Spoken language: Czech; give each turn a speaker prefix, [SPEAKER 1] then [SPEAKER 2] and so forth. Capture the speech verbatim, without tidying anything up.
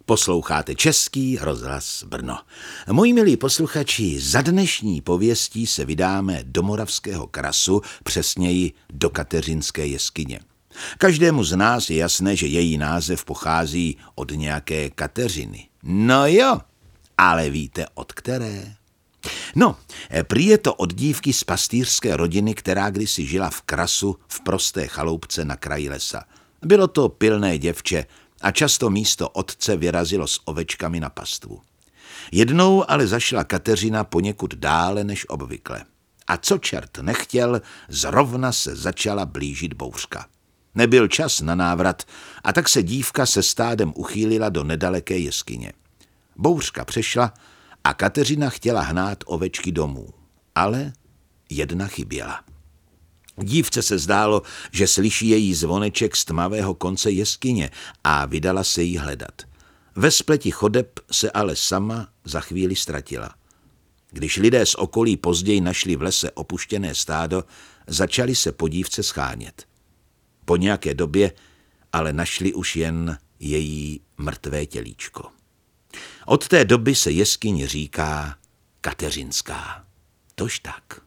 [SPEAKER 1] Posloucháte Český rozhlas Brno. Moji milí posluchači, za dnešní pověstí se vydáme do Moravského Krasu, přesněji do Kateřinské jeskyně. Každému z nás je jasné, že její název pochází od nějaké Kateřiny. No jo, ale víte od které? No, prý je to od dívky z pastýřské rodiny, která kdysi žila v Krasu v prosté chaloupce na kraji lesa. Bylo to pilné děvče a často místo otce vyrazilo s ovečkami na pastvu. Jednou ale zašla Kateřina poněkud dále než obvykle. A co čert nechtěl, zrovna se začala blížit bouřka. Nebyl čas na návrat a tak se dívka se stádem uchýlila do nedaleké jeskyně. Bouřka přešla a Kateřina chtěla hnát ovečky domů, ale jedna chyběla. Dívce se zdálo, že slyší její zvoneček z tmavého konce jeskyně a vydala se jí hledat. Ve spleti chodeb se ale sama za chvíli ztratila. Když lidé z okolí později našli v lese opuštěné stádo, začali se po dívce schánět. Po nějaké době ale našli už jen její mrtvé tělíčko. Od té doby se jeskyně říká Kateřinská. Tož tak.